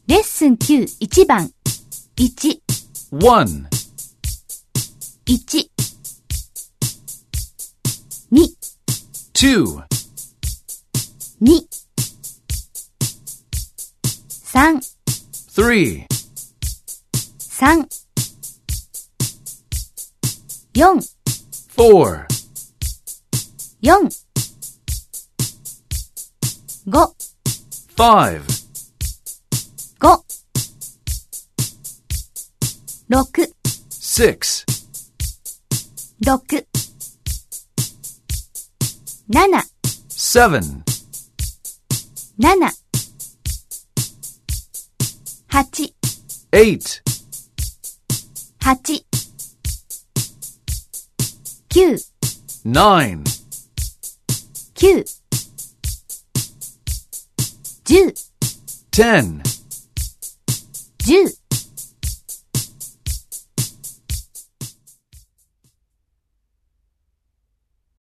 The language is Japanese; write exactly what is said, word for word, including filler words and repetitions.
レッスンきゅう、いちばん。いち、 one, いち、に、 two, に、さん、 three, さん、よん、 four, よん、ご、 five, ご、ろく、 six, ろく、なな、 seven, なな、はち、 eight, はち、きゅう、 nine, きゅう、じゅう、 ten, じゅう、